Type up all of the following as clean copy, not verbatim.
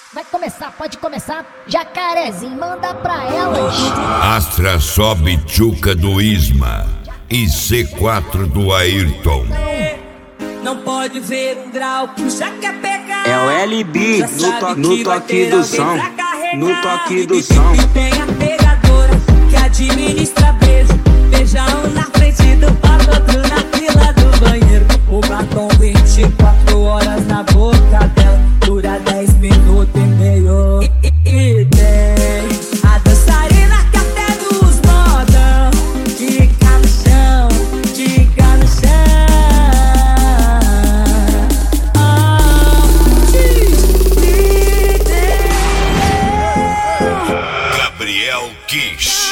Vai começar, pode começar. Jacarezinho, manda pra elas. Astra sobe Tchuca do Isma e C4 do Ayrton. Não pode ver um grau, puxa que é pegar. É o LB no toque do som. No toque do som. E tem a pegadora que administra beijo. Beija um na frente do palco, outro na fila do banheiro. O batom 24 horas na boca dela, dura 10 minutos e meio. E tem a dançarina que até dos modão fica no chão, fica no chão. Gabriel Kiss.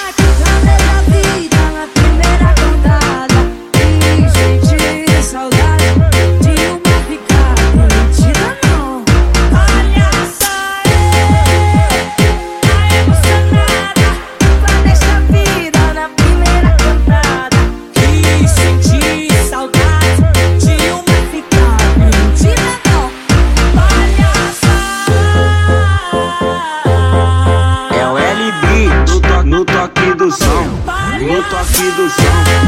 No toque do som. No toque do som.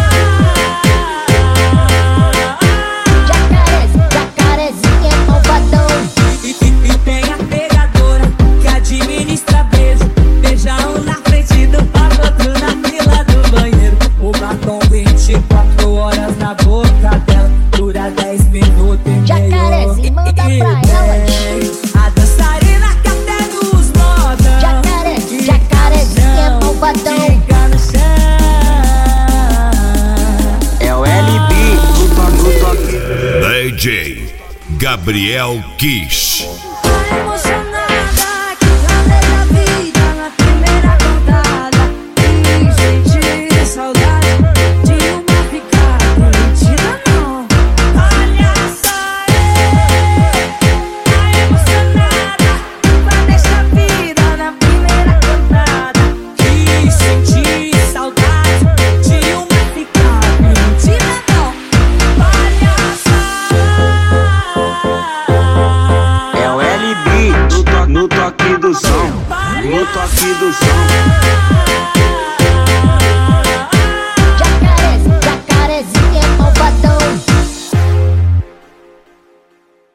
Jacarezinho é malvadão. E tem a pegadora que administra beijo. Beija um na frente do palco, outro na fila do banheiro. O batom 24 horas na boca dela, dura 10 minutos e meio. Jacarezinho, manda pra elas. A dançarina que até dos modão. Jacarezinho é malvadão. Fica no chão. É o LB no toque. DJ Gabriel Kiss. Emocionada, que valeu a vida na primeira contada. E sentir saudade de uma ficar mentira não. Olha só, tá emocionada, vai deixar a vida na primeira contada. E sentir saudade de uma ficar mentira não. Olha só. É o LB no toque do som. No toque do som. Jacarezinho é malvadão.